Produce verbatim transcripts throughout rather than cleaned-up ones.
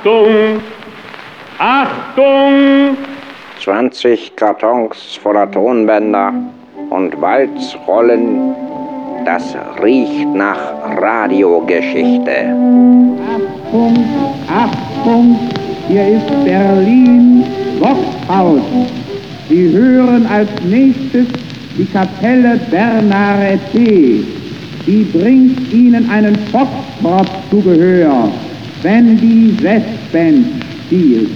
Achtung! Achtung! zwanzig Kartons voller Tonbänder und Walzrollen. Das riecht nach Radiogeschichte. Achtung, Achtung, hier ist Berlin, Voxhaus. Sie hören als nächstes die Kapelle Bernarete. Die bringt Ihnen einen Foxtrot zu Gehör, wenn die Westband spielt.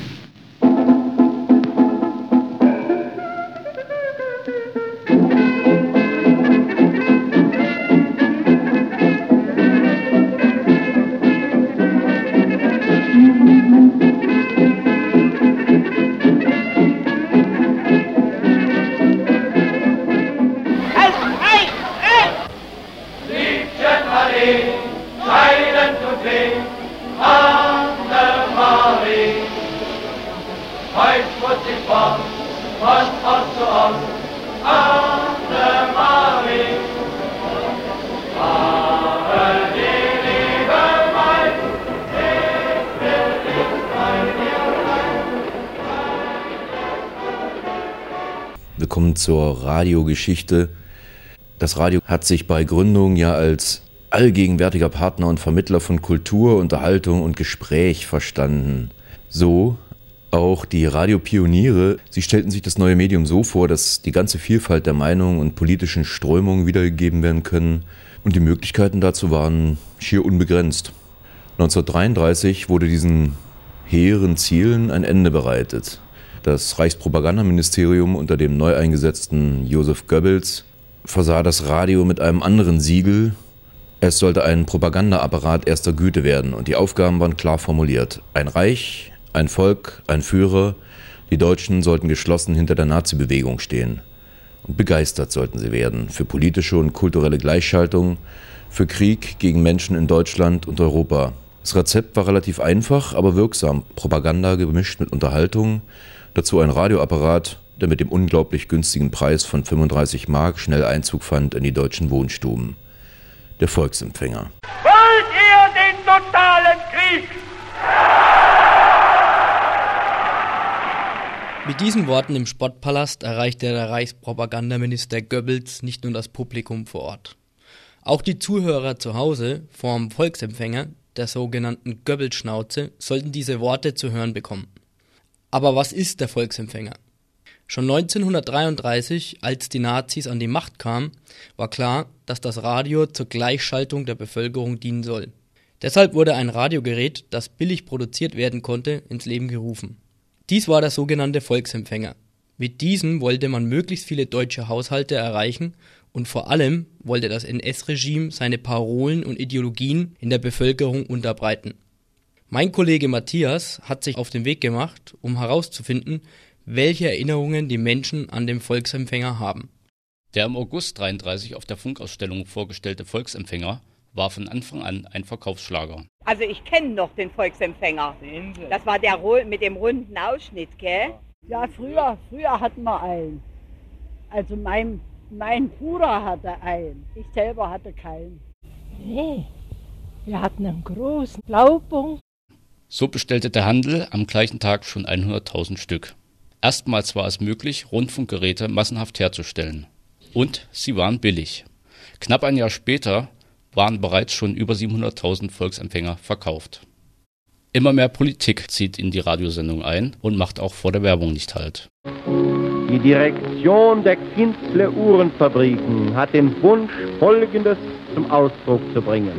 Wir kommen zur Radiogeschichte. Das Radio hat sich bei Gründung ja als allgegenwärtiger Partner und Vermittler von Kultur, Unterhaltung und Gespräch verstanden. So auch die Radiopioniere. Sie stellten sich das neue Medium so vor, dass die ganze Vielfalt der Meinungen und politischen Strömungen wiedergegeben werden können. Und die Möglichkeiten dazu waren schier unbegrenzt. neunzehnhundertdreiunddreißig wurde diesen hehren Zielen ein Ende bereitet. Das Reichspropagandaministerium unter dem neu eingesetzten Joseph Goebbels versah das Radio mit einem anderen Siegel. Es sollte ein Propagandaapparat erster Güte werden und die Aufgaben waren klar formuliert. Ein Reich, ein Volk, ein Führer. Die Deutschen sollten geschlossen hinter der Nazi-Bewegung stehen. Und begeistert sollten sie werden für politische und kulturelle Gleichschaltung, für Krieg gegen Menschen in Deutschland und Europa. Das Rezept war relativ einfach, aber wirksam. Propaganda gemischt mit Unterhaltung. Dazu ein Radioapparat, der mit dem unglaublich günstigen Preis von fünfunddreißig Mark schnell Einzug fand in die deutschen Wohnstuben. Der Volksempfänger. Wollt ihr den totalen Krieg? Mit diesen Worten im Spottpalast erreichte der Reichspropagandaminister Goebbels nicht nur das Publikum vor Ort. Auch die Zuhörer zu Hause vorm Volksempfänger, der sogenannten Goebbels-Schnauze, sollten diese Worte zu hören bekommen. Aber was ist der Volksempfänger? Schon neunzehnhundertdreiunddreißig, als die Nazis an die Macht kamen, war klar, dass das Radio zur Gleichschaltung der Bevölkerung dienen soll. Deshalb wurde ein Radiogerät, das billig produziert werden konnte, ins Leben gerufen. Dies war der sogenannte Volksempfänger. Mit diesem wollte man möglichst viele deutsche Haushalte erreichen und vor allem wollte das N S-Regime seine Parolen und Ideologien in der Bevölkerung unterbreiten. Mein Kollege Matthias hat sich auf den Weg gemacht, um herauszufinden, welche Erinnerungen die Menschen an den Volksempfänger haben. Der im August dreiunddreißig auf der Funkausstellung vorgestellte Volksempfänger war von Anfang an ein Verkaufsschlager. Also ich kenne noch den Volksempfänger. Das war der mit dem runden Ausschnitt, gell? Ja, früher, früher hatten wir einen. Also mein, mein Bruder hatte einen. Ich selber hatte keinen. Nee, wir hatten einen großen Blaupunkt. So bestellte der Handel am gleichen Tag schon hunderttausend Stück. Erstmals war es möglich, Rundfunkgeräte massenhaft herzustellen. Und sie waren billig. Knapp ein Jahr später waren bereits schon über siebenhunderttausend Volksempfänger verkauft. Immer mehr Politik zieht in die Radiosendung ein und macht auch vor der Werbung nicht Halt. Die Direktion der Kinzle Uhrenfabriken hat den Wunsch, Folgendes zum Ausdruck zu bringen.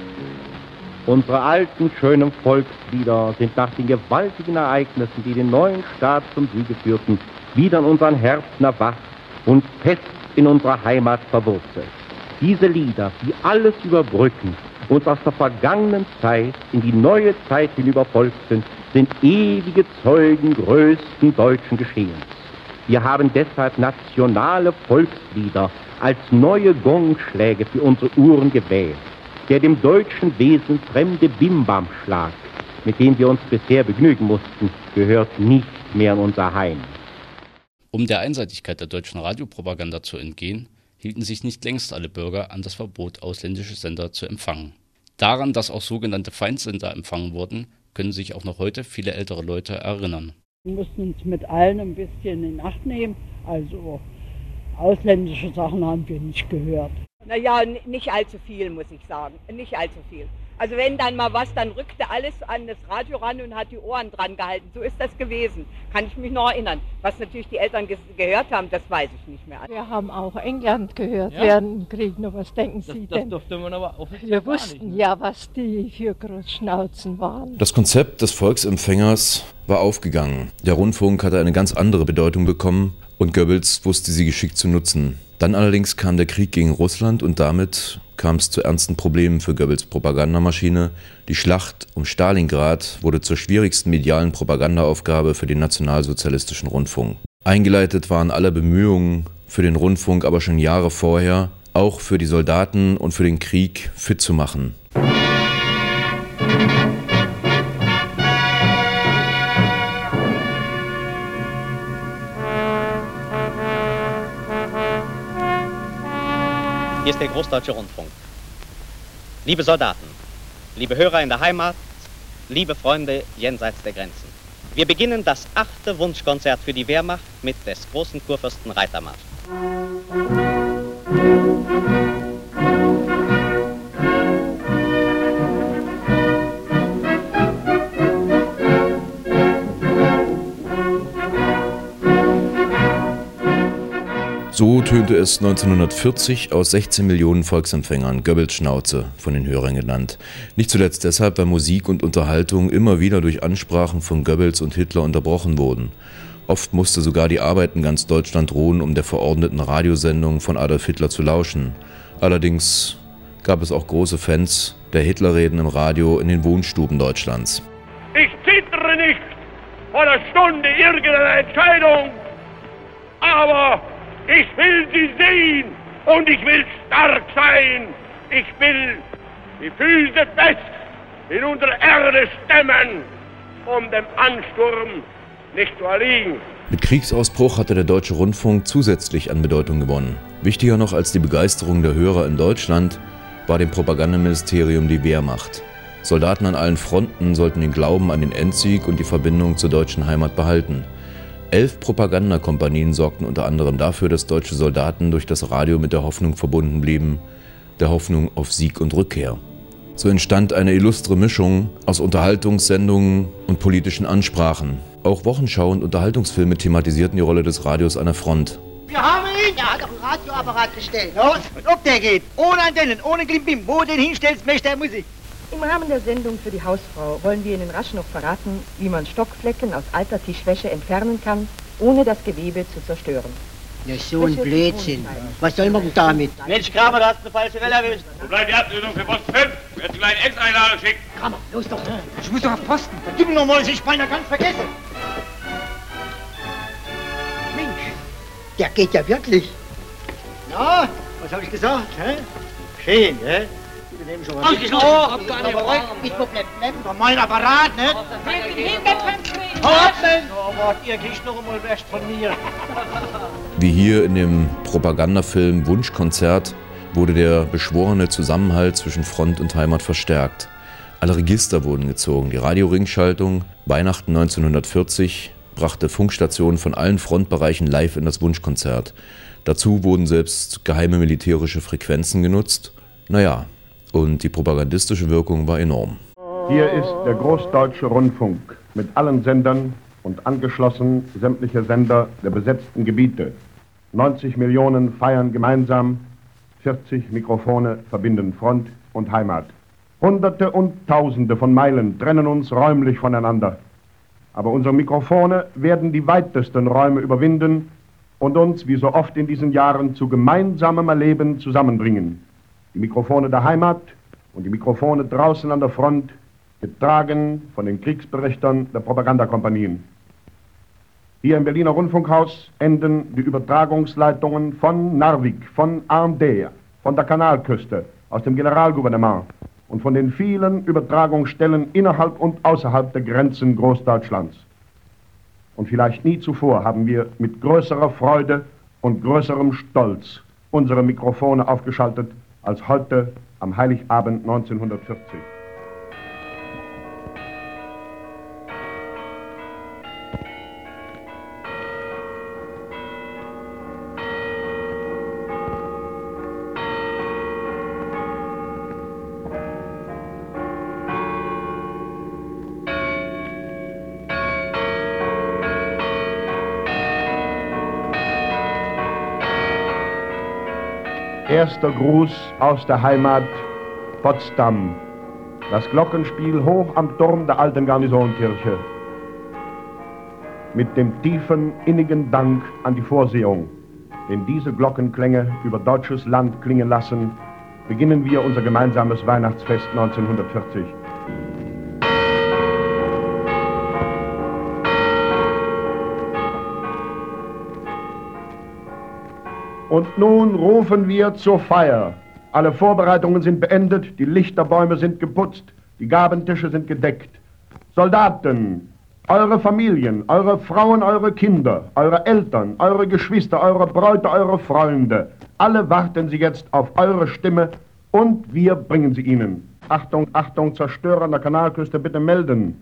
Unsere alten, schönen Volkslieder sind nach den gewaltigen Ereignissen, die den neuen Staat zum Siege führten, wieder in unseren Herzen erwacht und fest in unserer Heimat verwurzelt. Diese Lieder, die alles überbrücken, uns aus der vergangenen Zeit in die neue Zeit hinüber folgt sind, sind ewige Zeugen größten deutschen Geschehens. Wir haben deshalb nationale Volkslieder als neue Gongschläge für unsere Uhren gewählt. Der dem deutschen Wesen fremde Bimbamschlag, mit dem wir uns bisher begnügen mussten, gehört nicht mehr in unser Heim. Um der Einseitigkeit der deutschen Radiopropaganda zu entgehen, hielten sich nicht längst alle Bürger an das Verbot, ausländische Sender zu empfangen. Daran, dass auch sogenannte Feindsender empfangen wurden, können sich auch noch heute viele ältere Leute erinnern. Wir mussten uns mit allen ein bisschen in Acht nehmen, also ausländische Sachen haben wir nicht gehört. Naja, nicht allzu viel, muss ich sagen, nicht allzu viel. Also wenn dann mal was, dann rückte alles an das Radio ran und hat die Ohren dran gehalten. So ist das gewesen, kann ich mich noch erinnern. Was natürlich die Eltern ge gehört haben, das weiß ich nicht mehr. Wir haben auch England gehört Ja? während dem Krieg. Nur was denken Das, Sie das denn? durfte man aber offiziell Wir gar wussten nicht, ne? ja, was die für Großschnauzen waren. Das Konzept des Volksempfängers war aufgegangen. Der Rundfunk hatte eine ganz andere Bedeutung bekommen und Goebbels wusste sie geschickt zu nutzen. Dann allerdings kam der Krieg gegen Russland und damit kam es zu ernsten Problemen für Goebbels Propagandamaschine. Die Schlacht um Stalingrad wurde zur schwierigsten medialen Propagandaaufgabe für den nationalsozialistischen Rundfunk. Eingeleitet waren alle Bemühungen für den Rundfunk aber schon Jahre vorher, auch für die Soldaten und für den Krieg fit zu machen. Hier ist der Großdeutsche Rundfunk. Liebe Soldaten, liebe Hörer in der Heimat, liebe Freunde jenseits der Grenzen. Wir beginnen das achte Wunschkonzert für die Wehrmacht mit des großen Kurfürsten Reitermarsch. So tönte es neunzehnhundertvierzig aus sechzehn Millionen Volksempfängern, Goebbels Schnauze, von den Hörern genannt. Nicht zuletzt deshalb, weil Musik und Unterhaltung immer wieder durch Ansprachen von Goebbels und Hitler unterbrochen wurden. Oft musste sogar die Arbeit in ganz Deutschland ruhen, um der verordneten Radiosendung von Adolf Hitler zu lauschen. Allerdings gab es auch große Fans der Hitlerreden im Radio in den Wohnstuben Deutschlands. Ich zittere nicht vor der Stunde irgendeiner Entscheidung, aber ich will sie sehen und ich will stark sein. Ich will die Füße fest in unsere Erde stemmen, um dem Ansturm nicht zu erliegen. Mit Kriegsausbruch hatte der Deutsche Rundfunk zusätzlich an Bedeutung gewonnen. Wichtiger noch als die Begeisterung der Hörer in Deutschland war dem Propagandaministerium die Wehrmacht. Soldaten an allen Fronten sollten den Glauben an den Endsieg und die Verbindung zur deutschen Heimat behalten. Elf Propagandakompanien sorgten unter anderem dafür, dass deutsche Soldaten durch das Radio mit der Hoffnung verbunden blieben, der Hoffnung auf Sieg und Rückkehr. So entstand eine illustre Mischung aus Unterhaltungssendungen und politischen Ansprachen. Auch Wochenschau und Unterhaltungsfilme thematisierten die Rolle des Radios an der Front. Wir haben ihn! Er hat auf den Radioapparat gestellt. Ja, und ob der geht, ohne Antennen, ohne Klimbim, wo du den hinstellst, möchte er Musik. Im Rahmen der Sendung für die Hausfrau wollen wir Ihnen rasch noch verraten, wie man Stockflecken aus alter Tischwäsche entfernen kann, ohne das Gewebe zu zerstören. Ja, so ein Blödsinn. Was soll man denn damit? Mensch, Kramer, du hast eine falsche Welle erwischt. Wo bleibt die Ablösung für Post fünf? Wer hat gleich Ex-Einladung schickt? Kramer, los doch. Ich muss doch auf Posten. Gib mir noch mal, ich beinahe ganz vergessen. Mensch, der geht ja wirklich. Na, was habe ich gesagt, hä? Schön, hä? Wir nehmen schon mal. Ach, ich hab gar nicht bereit. Ich wo bleibt bleiben. Doch mein Apparat, ne? Hau ab, Mensch! Oh, wart, ihr kriegt noch einmal Wäscht von mir. Wie hier in dem Propagandafilm Wunschkonzert wurde der beschworene Zusammenhalt zwischen Front und Heimat verstärkt. Alle Register wurden gezogen. Die Radio-Ringschaltung Weihnachten neunzehnhundertvierzig brachte Funkstationen von allen Frontbereichen live in das Wunschkonzert. Dazu wurden selbst geheime militärische Frequenzen genutzt. Naja, und die propagandistische Wirkung war enorm. Hier ist der Großdeutsche Rundfunk mit allen Sendern und angeschlossen sämtliche Sender der besetzten Gebiete. neunzig Millionen feiern gemeinsam, vierzig Mikrofone verbinden Front und Heimat. Hunderte und Tausende von Meilen trennen uns räumlich voneinander. Aber unsere Mikrofone werden die weitesten Räume überwinden und uns, wie so oft in diesen Jahren, zu gemeinsamem Erleben zusammenbringen. Die Mikrofone der Heimat und die Mikrofone draußen an der Front, getragen von den Kriegsberichtern der Propagandakompanien. Hier im Berliner Rundfunkhaus enden die Übertragungsleitungen von Narvik, von Arndea, von der Kanalküste, aus dem Generalgouvernement und von den vielen Übertragungsstellen innerhalb und außerhalb der Grenzen Großdeutschlands. Und vielleicht nie zuvor haben wir mit größerer Freude und größerem Stolz unsere Mikrofone aufgeschaltet als heute am Heiligabend neunzehnhundertvierzig. Erster Gruß aus der Heimat Potsdam. Das Glockenspiel hoch am Turm der alten Garnisonkirche. Mit dem tiefen, innigen Dank an die Vorsehung, den diese Glockenklänge über deutsches Land klingen lassen, beginnen wir unser gemeinsames Weihnachtsfest neunzehnhundertvierzig. Und nun rufen wir zur Feier. Alle Vorbereitungen sind beendet, die Lichterbäume sind geputzt, die Gabentische sind gedeckt. Soldaten, eure Familien, eure Frauen, eure Kinder, eure Eltern, eure Geschwister, eure Bräute, eure Freunde, alle warten sie jetzt auf eure Stimme und wir bringen sie ihnen. Achtung, Achtung, Zerstörer an der Kanalküste, bitte melden.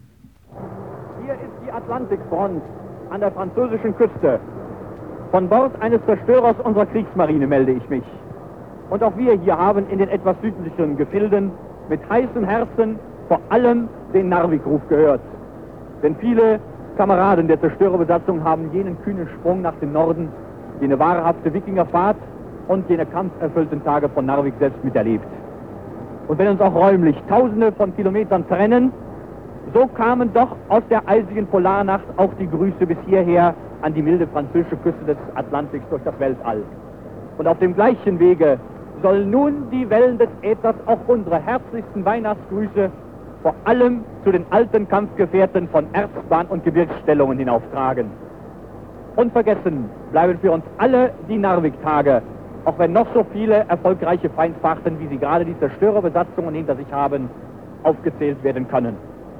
Hier ist die Atlantikfront an der französischen Küste. Von Bord eines Zerstörers unserer Kriegsmarine melde ich mich. Und auch wir hier haben in den etwas südlicheren Gefilden mit heißem Herzen vor allem den Narvik-Ruf gehört. Denn viele Kameraden der Zerstörerbesatzung haben jenen kühnen Sprung nach dem Norden, jene wahrhafte Wikingerfahrt und jene kampferfüllten Tage von Narvik selbst miterlebt. Und wenn uns auch räumlich Tausende von Kilometern trennen, so kamen doch aus der eisigen Polarnacht auch die Grüße bis hierher an die milde französische Küste des Atlantiks durch das Weltall. Und auf dem gleichen Wege sollen nun die Wellen des Äthers auch unsere herzlichsten Weihnachtsgrüße vor allem zu den alten Kampfgefährten von Erzbahn und Gebirgsstellungen hinauftragen. Unvergessen bleiben für uns alle die Narvik-Tage, auch wenn noch so viele erfolgreiche Feindfahrten, wie sie gerade die Zerstörerbesatzungen hinter sich haben, aufgezählt werden können.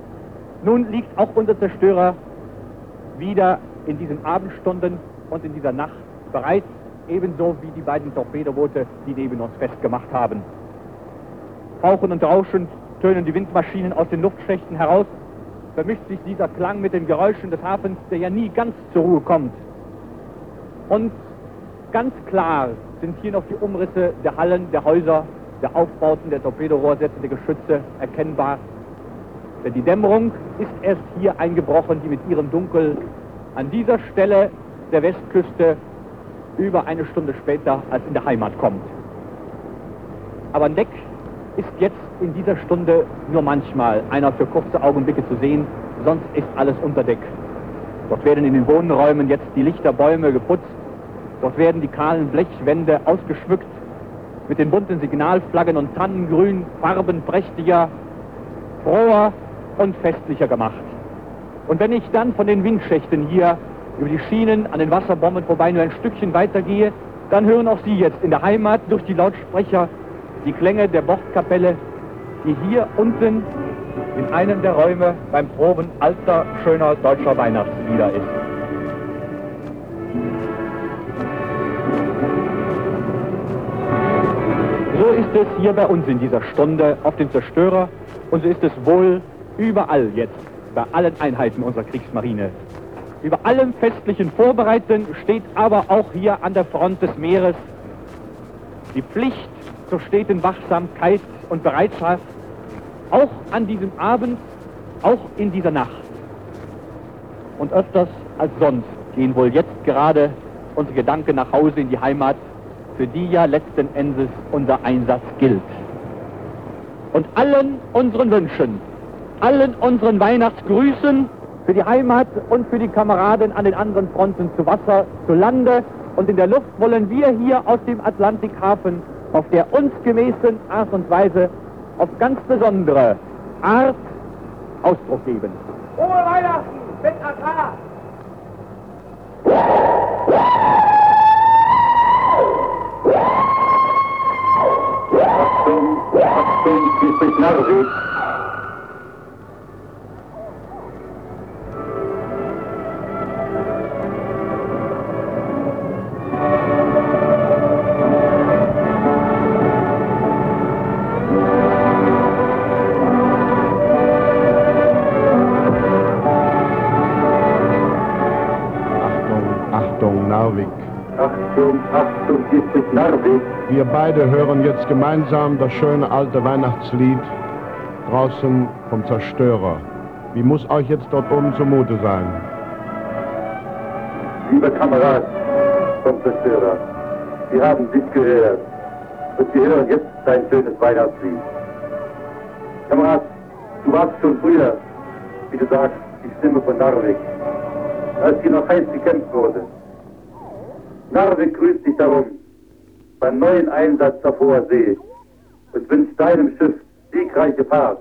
Nun liegt auch unser Zerstörer wieder in diesen Abendstunden und in dieser Nacht bereit, ebenso wie die beiden Torpedoboote, die neben uns festgemacht haben. Fauchend und rauschend tönen die Windmaschinen aus den Luftschächten heraus, vermischt sich dieser Klang mit den Geräuschen des Hafens, der ja nie ganz zur Ruhe kommt. Und ganz klar sind hier noch die Umrisse der Hallen, der Häuser, der Aufbauten, der Torpedorohrsätze, der Geschütze erkennbar. Denn die Dämmerung ist erst hier eingebrochen, die mit ihrem Dunkel an dieser Stelle der Westküste über eine Stunde später als in der Heimat kommt. Aber an Deck ist jetzt in dieser Stunde nur manchmal einer für kurze Augenblicke zu sehen, sonst ist alles unter Deck. Dort werden in den Wohnräumen jetzt die Lichterbäume geputzt, dort werden die kahlen Blechwände ausgeschmückt, mit den bunten Signalflaggen und Tannengrün Farben prächtiger, froher und festlicher gemacht. Und wenn ich dann von den Windschächten hier über die Schienen an den Wasserbomben vorbei nur ein Stückchen weitergehe, dann hören auch Sie jetzt in der Heimat durch die Lautsprecher die Klänge der Bordkapelle, die hier unten in einem der Räume beim Proben alter, schöner deutscher Weihnachtslieder ist. So ist es hier bei uns in dieser Stunde auf dem Zerstörer und so ist es wohl überall jetzt, bei allen Einheiten unserer Kriegsmarine. Über allem festlichen Vorbereiten steht aber auch hier an der Front des Meeres die Pflicht zur steten Wachsamkeit und Bereitschaft, auch an diesem Abend, auch in dieser Nacht. Und öfters als sonst gehen wohl jetzt gerade unsere Gedanken nach Hause in die Heimat, für die ja letzten Endes unser Einsatz gilt. Und allen unseren Wünschen, allen unseren Weihnachtsgrüßen für die Heimat und für die Kameraden an den anderen Fronten zu Wasser, zu Lande und in der Luft wollen wir hier aus dem Atlantikhafen auf der uns gemäßen Art und Weise auf ganz besondere Art Ausdruck geben. Frohe Weihnachten mit Atar! Achtung, Achtung, hier spricht Narvik. Achtung, Achtung, hier spricht Narvik. Wir beide hören jetzt gemeinsam das schöne alte Weihnachtslied draußen vom Zerstörer. Wie muss euch jetzt dort oben zumute sein? Lieber Kamerad vom Zerstörer, Sie haben dies gehört. Und wir hören jetzt dein schönes Weihnachtslied. Kamerad, du warst schon früher, wie du sagst, die Stimme von Narvik, als hier noch heiß gekämpft wurde. Narvik grüßt dich darum, beim neuen Einsatz auf hoher See und wünscht deinem Schiff siegreiche Fahrt.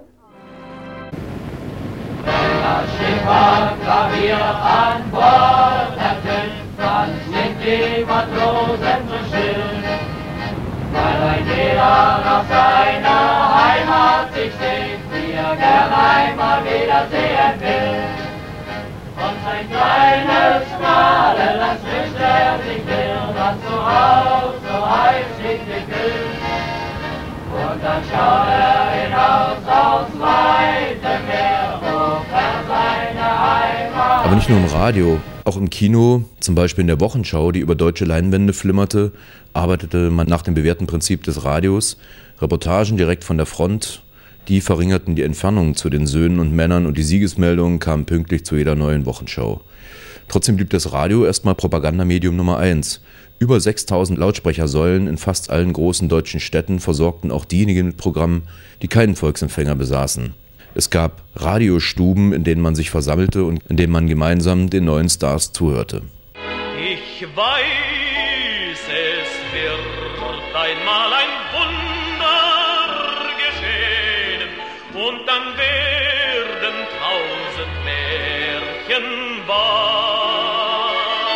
Wenn das Schiff am Klavier an Bord ertönt, dann sind die Matrosen so still, weil ein jeder nach seiner Heimat sich sehnt, die er gern einmal wiedersehen will. Und sein kleines Vaterland wünscht er sich will, das zu Haus so heiß sich gekühlt. Und dann schaut er hinaus aufs weite Meer, wo fern seine Heimat. Aber nicht nur im Radio, auch im Kino, zum Beispiel in der Wochenschau, die über deutsche Leinwände flimmerte, arbeitete man nach dem bewährten Prinzip des Radios. Reportagen direkt von der Front, die verringerten die Entfernung zu den Söhnen und Männern und die Siegesmeldungen kamen pünktlich zu jeder neuen Wochenschau. Trotzdem blieb das Radio erstmal Propagandamedium Nummer eins. Über sechstausend Lautsprechersäulen in fast allen großen deutschen Städten versorgten auch diejenigen mit Programmen, die keinen Volksempfänger besaßen. Es gab Radiostuben, in denen man sich versammelte und in denen man gemeinsam den neuen Stars zuhörte. Ich weiß, es wird einmal ein Wunder geschehen und dann werden tausend Märchen wahr.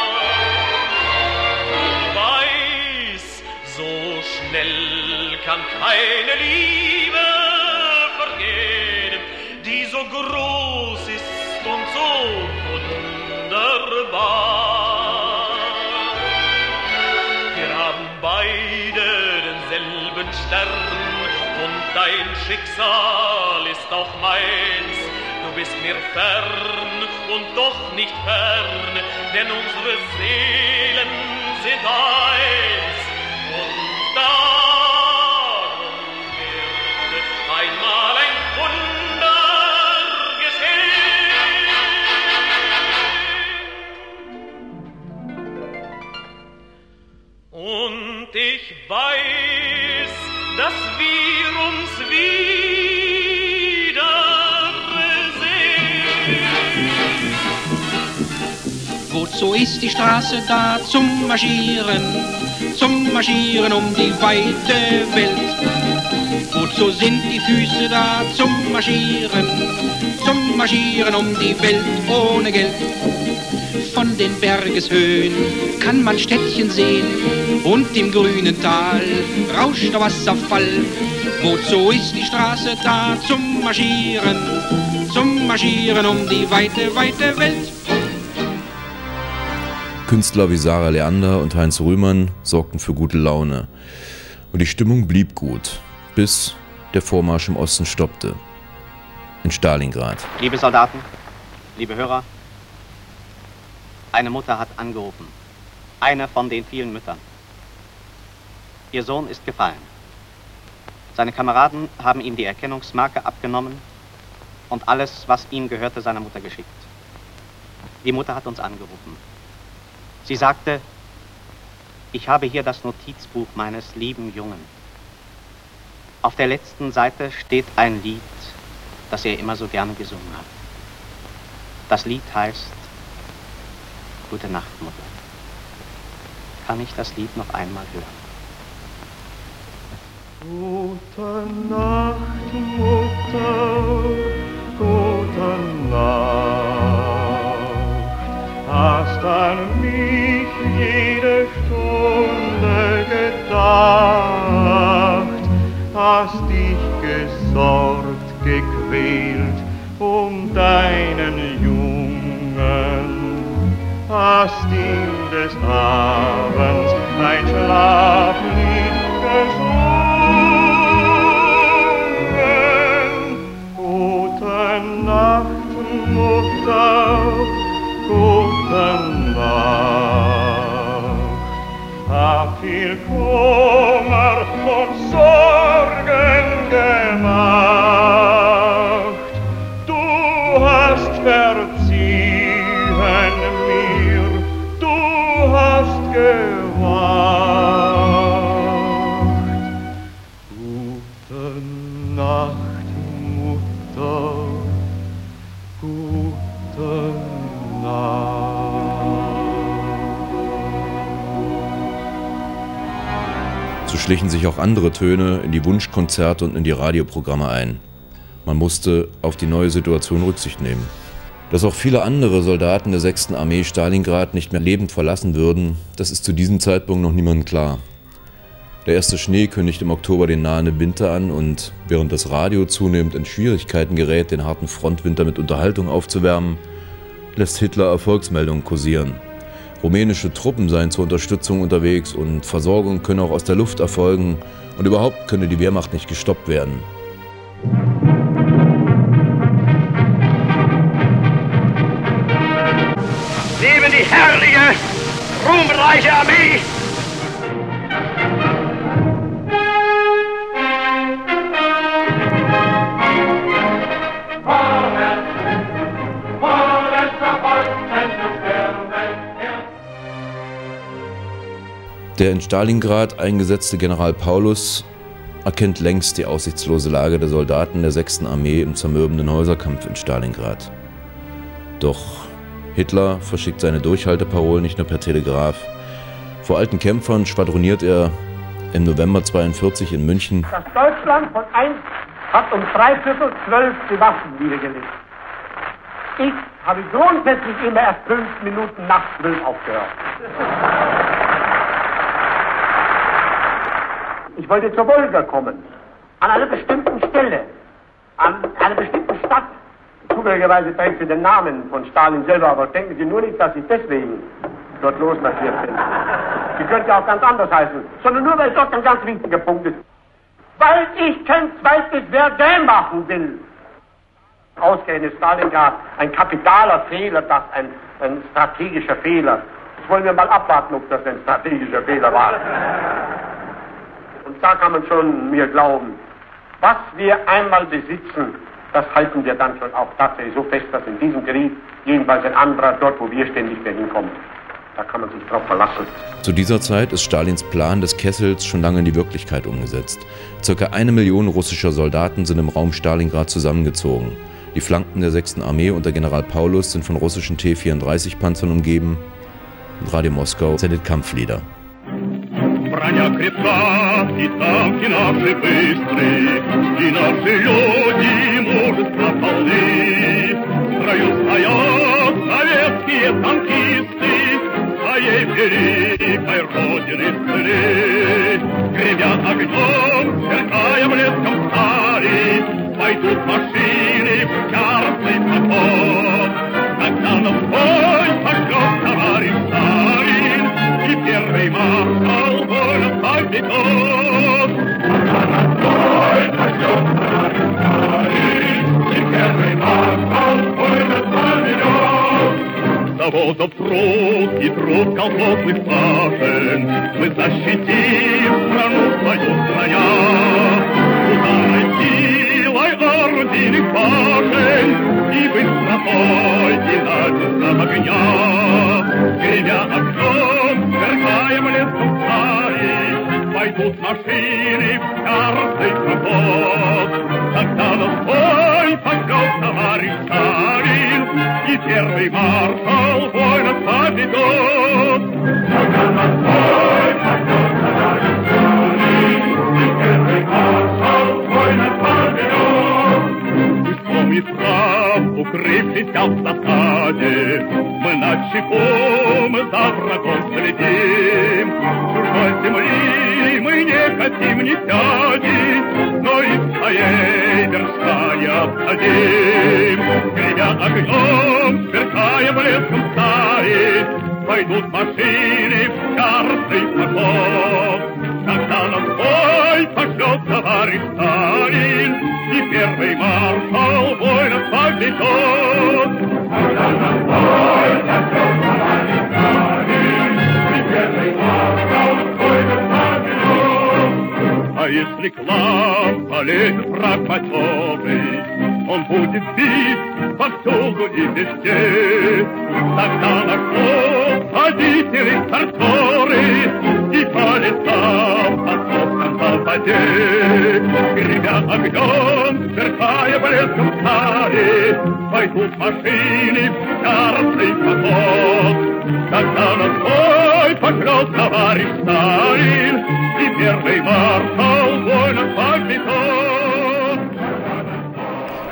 Ich weiß, so schnell kann keine Liebe vergehen, die so groß ist und so wunderbar. Wir haben beide denselben Stern und dein Schicksal ist auch meins. Du bist mir fern und doch nicht fern, denn unsere Seelen sind eins. Und darum wird einmal ein Wunder geschehen. Und ich weiß, dass wir uns wiedersehen. Wozu ist die Straße da zum Marschieren, zum Marschieren um die weite Welt? Wozu sind die Füße da zum Marschieren, zum Marschieren um die Welt ohne Geld? Von den Bergeshöhen kann man Städtchen sehen und im grünen Tal rauscht der Wasserfall. Wozu ist die Straße da zum Marschieren, zum Marschieren um die weite, weite Welt? Künstler wie Sarah Leander und Heinz Rühmann sorgten für gute Laune. Und die Stimmung blieb gut, bis der Vormarsch im Osten stoppte. In Stalingrad. Liebe Soldaten, liebe Hörer, eine Mutter hat angerufen. Eine von den vielen Müttern. Ihr Sohn ist gefallen. Seine Kameraden haben ihm die Erkennungsmarke abgenommen und alles, was ihm gehörte, seiner Mutter geschickt. Die Mutter hat uns angerufen. Sie sagte, ich habe hier das Notizbuch meines lieben Jungen. Auf der letzten Seite steht ein Lied, das er immer so gerne gesungen hat. Das Lied heißt Gute Nacht, Mutter. Kann ich das Lied noch einmal hören? Gute Nacht, Mutter, gute Nacht. Hast an mich jede Stunde gedacht, hast dich gesorgt, gequält um deinen Jungen, hast ihm des Abends ein Schlaflied gesungen. Gute Nacht, Mutter, gute Nacht. Hab viel Kummer und Sorgen gemacht. Du hast verziehen mir, du hast gewacht. schlichen sich auch andere Töne in die Wunschkonzerte und in die Radioprogramme ein. Man musste auf die neue Situation Rücksicht nehmen. Dass auch viele andere Soldaten der sechsten Armee Stalingrad nicht mehr lebend verlassen würden, das ist zu diesem Zeitpunkt noch niemandem klar. Der erste Schnee kündigt im Oktober den nahenden Winter an und während das Radio zunehmend in Schwierigkeiten gerät, den harten Frontwinter mit Unterhaltung aufzuwärmen, lässt Hitler Erfolgsmeldungen kursieren. Rumänische Truppen seien zur Unterstützung unterwegs und Versorgung könne auch aus der Luft erfolgen und überhaupt könne die Wehrmacht nicht gestoppt werden. Lebe die herrliche, ruhmreiche Armee! Der in Stalingrad eingesetzte General Paulus erkennt längst die aussichtslose Lage der Soldaten der sechsten Armee im zermürbenden Häuserkampf in Stalingrad. Doch Hitler verschickt seine Durchhalteparolen nicht nur per Telegraph. Vor alten Kämpfern schwadroniert er im November zweiundvierzig in München. Das Deutschland von eins hat um dreiviertel zwölf die Waffen niedergelegt. Ich habe grundsätzlich immer erst fünf Minuten nach zwölf aufgehört. Ich wollte zur Wolga kommen, an einer bestimmten Stelle, an einer bestimmten Stadt. Zufälligerweise trägt sie den Namen von Stalin selber, aber denken Sie nur nicht, dass ich deswegen dort losmarschiert bin. Sie könnte auch ganz anders heißen, sondern nur, weil dort ein ganz wichtiger Punkt ist. Weil ich kein zweites Verdun machen will. Ausgerechnet Stalingrad, ein kapitaler Fehler, das ein, ein strategischer Fehler. Jetzt wollen wir mal abwarten, ob das ein strategischer Fehler war. Und da kann man schon mir glauben, was wir einmal besitzen, das halten wir dann schon auch tatsächlich so fest, dass in diesem Krieg jedenfalls ein anderer dort, wo wir stehen, nicht mehr hinkommt. Da kann man sich drauf verlassen. Zu dieser Zeit ist Stalins Plan des Kessels schon lange in die Wirklichkeit umgesetzt. Circa eine Million russischer Soldaten sind im Raum Stalingrad zusammengezogen. Die Flanken der sechsten Armee unter General Paulus sind von russischen T vierunddreißig Panzern umgeben. Und Radio Moskau sendet Kampflieder. Броня крепка, и танки наши быстрые, и наши люди мужество полны. В строю стоят советские танкисты, своей великой родины цели. Гремя огнем, сверкая блеском стали, пойдут машины в яростный поход. Когда на бой пошлет товарищ Сталин, и первый маршал воля победит. Когда на бой пошлет товарищ Сталин, и первый маршал воля победит. Заводов труд и труд колхозных сажен, мы защитим страну свою страня. Ударной силой орудийных башен и быстротой динамичного огня. Гремя огнем, сверкая блеском стали, пойдут машины в яростный поход. Когда на бой пошлет товарищ Сталин, и первый маршал воинов поведет. Когда на бой пошлет товарищ Сталин, и первый маршал воинов поведет. И прав, укрывшись в засаде, мы начеку, мы за врагом следим. Чужой земли мы не хотим ни сядем, но и своей вершая обходим. Гремя огнем, сверкая блеском стали, пойдут машины в яростный поход. Когда на бой пошлет товарищ Сталин, и первый маршал воинов поведет. Когда на бой пошлет товарищ Сталин, и первый маршал воинов поведет. А если к нам полезет враг матерый, он будет бить повсюду и везде. Тогда на фронт водители стартеры и по лесам по сопкам попаде. Гремя огнем, сверкая блеском стали, пойдут машины в яростный поход. Тогда на бой пошлет товарищ Сталин, и первый маршал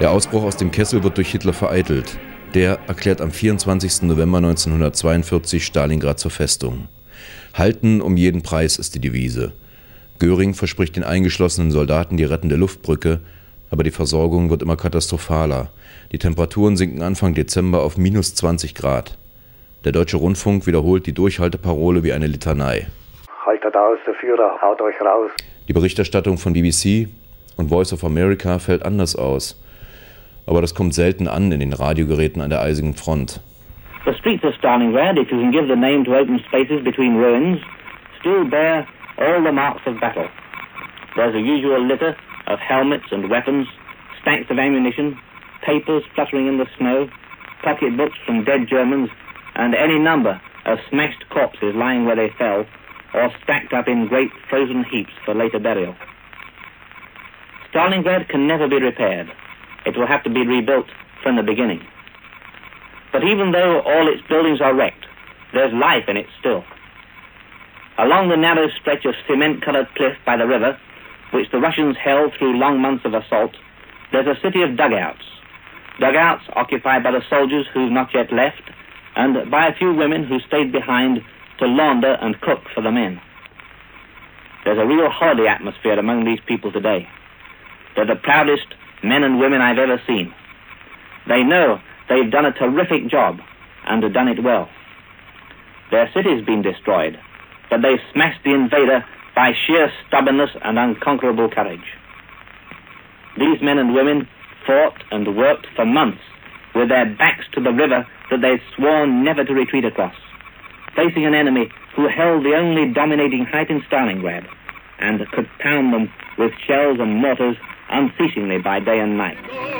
Der Ausbruch aus dem Kessel wird durch Hitler vereitelt. Der erklärt am vierundzwanzigsten November neunzehnhundertzweiundvierzig Stalingrad zur Festung. Halten um jeden Preis ist die Devise. Göring verspricht den eingeschlossenen Soldaten die rettende Luftbrücke, aber die Versorgung wird immer katastrophaler. Die Temperaturen sinken Anfang Dezember auf minus zwanzig Grad. Der Deutsche Rundfunk wiederholt die Durchhalteparole wie eine Litanei. Haltet aus, der Führer, haut euch raus. Die Berichterstattung von B B C und Voice of America fällt anders aus. Aber das kommt selten an in den Radiogeräten an der eisigen Front. The streets of Stalingrad, if you can give the name to open spaces between ruins, still bear all the marks of battle. There's a usual litter of helmets and weapons, stacks of ammunition, papers fluttering in the snow, pocketbooks from dead Germans, and any number of smashed corpses lying where they fell, or stacked up in great frozen heaps for later burial. Stalingrad can never be repaired. It will have to be rebuilt from the beginning. But even though all its buildings are wrecked, there's life in it still. Along the narrow stretch of cement-coloured cliff by the river, which the Russians held through long months of assault, there's a city of dugouts. Dugouts occupied by the soldiers who've not yet left, and by a few women who stayed behind to launder and cook for the men. There's a real holiday atmosphere among these people today. They're the proudest men and women I've ever seen. They know they've done a terrific job, and have done it well. Their city's been destroyed, but they've smashed the invader by sheer stubbornness and unconquerable courage. These men and women fought and worked for months with their backs to the river that they'd sworn never to retreat across, facing an enemy who held the only dominating height in Stalingrad and could pound them with shells and mortars unceasingly by day and night.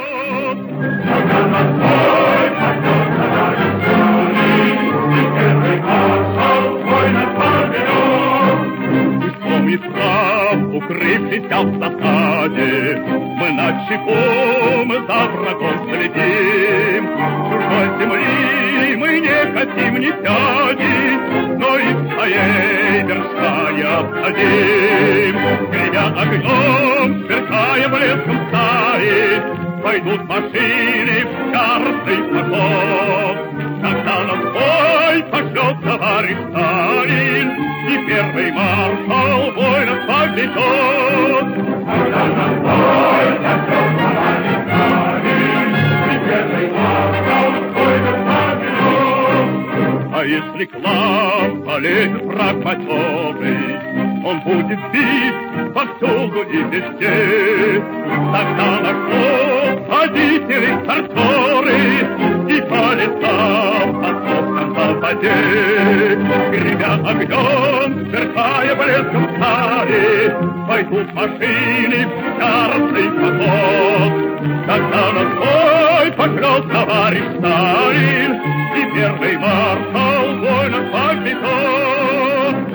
Укрывшись в засаде, мы над щеком за врагом следим. Чужой земли мы не хотим ни сядем, но и своей вершка не обходим. Гремя огнем, сверкая блеском стали, пойдут машины в яростный поход. Когда на бой пошлет товарищ Сталин, и первый маршал воинов поведет. Когда на бой пошлет товарищ Сталин, и первый маршал воинов поведет. А если к нам полезет враг матерый, он будет бить повсюду и везде. Тогда наш флот, водители, стартеры, и по лесам, по сопкам, по воде. Гремя огнем, сверкая блеском стали, пойдут машины в яростный поход. Тогда на бой пошлет товарищ Сталин, и первый маршал воинов поведет.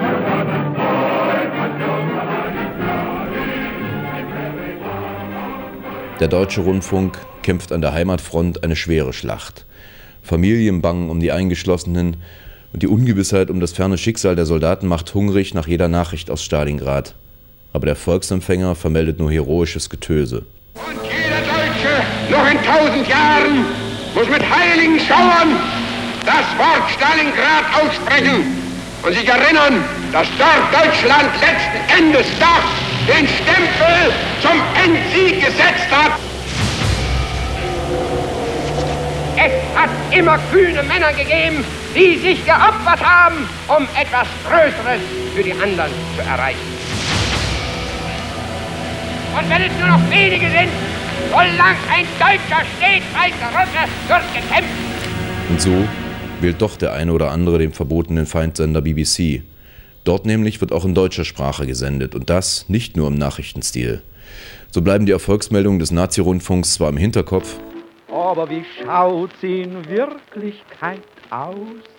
Der Deutsche Rundfunk kämpft an der Heimatfront eine schwere Schlacht. Familien bangen um die Eingeschlossenen und die Ungewissheit um das ferne Schicksal der Soldaten macht hungrig nach jeder Nachricht aus Stalingrad. Aber der Volksempfänger vermeldet nur heroisches Getöse. Und jeder Deutsche noch in tausend Jahren muss mit heiligen Schauern das Wort Stalingrad aussprechen und sich erinnern, dass dort Deutschland letzten Endes doch den Stempel zum Endsieg gesetzt hat. Es hat immer kühne Männer gegeben, die sich geopfert haben, um etwas Größeres für die anderen zu erreichen. Und wenn es nur noch wenige sind, solange ein Deutscher steht, weiße Russe, wird gekämpft. Und so wählt doch der eine oder andere den verbotenen Feindsender B B C. Dort nämlich wird auch in deutscher Sprache gesendet und das nicht nur im Nachrichtenstil. So bleiben die Erfolgsmeldungen des Nazi-Rundfunks zwar im Hinterkopf, aber wie schaut sie in Wirklichkeit aus?